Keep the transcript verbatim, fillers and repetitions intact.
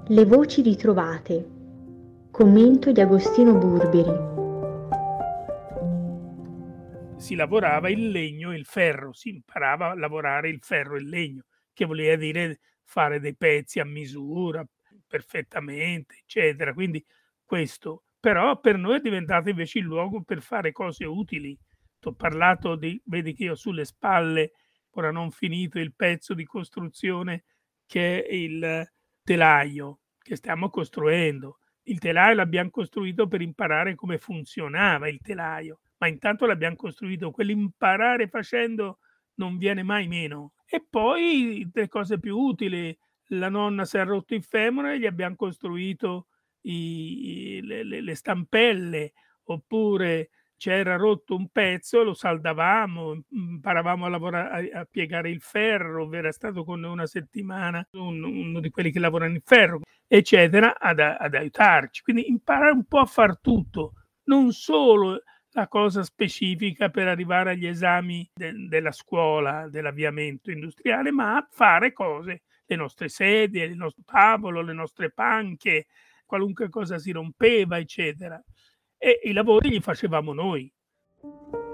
Le voci ritrovate. Commento di Agostino Burberi. Si lavorava il legno e il ferro, si imparava a lavorare il ferro e il legno, che voleva dire fare dei pezzi a misura perfettamente, eccetera. Quindi questo, però per noi è diventato invece il luogo per fare cose utili. T'ho parlato di, vedi che io ho sulle spalle, ora non finito, il pezzo di costruzione che è il telaio che stiamo costruendo. Il telaio l'abbiam costruito per imparare come funzionava il telaio, ma intanto l'abbiam costruito, quell'imparare facendo non viene mai meno. E poi le cose più utili, la nonna s'è rotto il femore, gli abbiam costruito i i le le le stampelle, oppure c'era rotto un pezzo, lo saldavamo, imparavamo a lavora a a piegare il ferro, ovvero è stato con noi una settimana un uno di quelli che lavorano il ferro, eccetera, ad a ad aiutarci. Quindi imparare un po' a far tutto, non solo la cosa specifica per arrivare agli esami del della scuola, dell'avviamento industriale, ma a fare cose, le nostre sedie, il nostro tavolo, le nostre panche, qualunque cosa si rompeva, eccetera. E i lavori li facevamo noi.